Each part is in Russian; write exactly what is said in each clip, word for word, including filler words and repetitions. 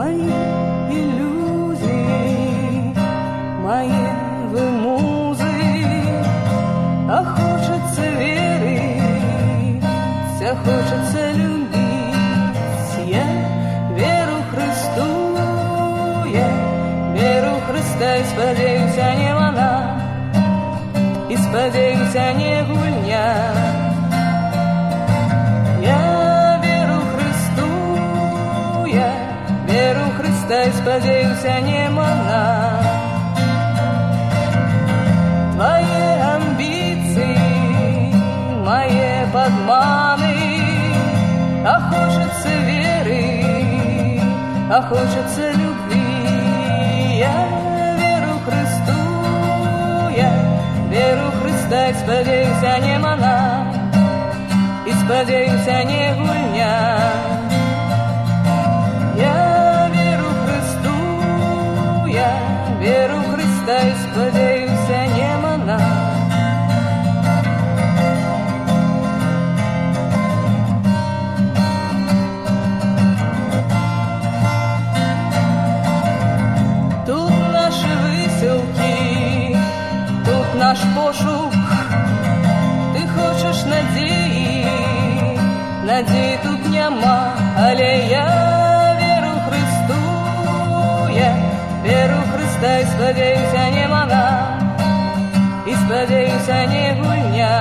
Мои иллюзии, мои вы музы, а хочется верить, а хочется любить. Я веру Христу, я веру Христа, и сподеюся не вона, и сподеюся не гульня. Я веру Христу, я веру Христа, и сподеюся не вона. Твои амбиции, мои подманы, а хочется веры, а хочется любви. Я веру Христу, я веру Христа, и сподеюся не вона, и сподеюся не гульня. Я веру Христу, я веру Христа, и сподеюся не вона. Тут наші висілки, тут наш пошук. Ти хочеш надії, надії тут нема, але я веру Христу, я веру Христа, і сподеюся не вона, і сподеюся не гульня.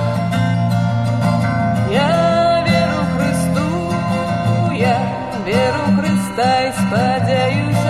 Я веру Христу, я веру Христа, і сподеюся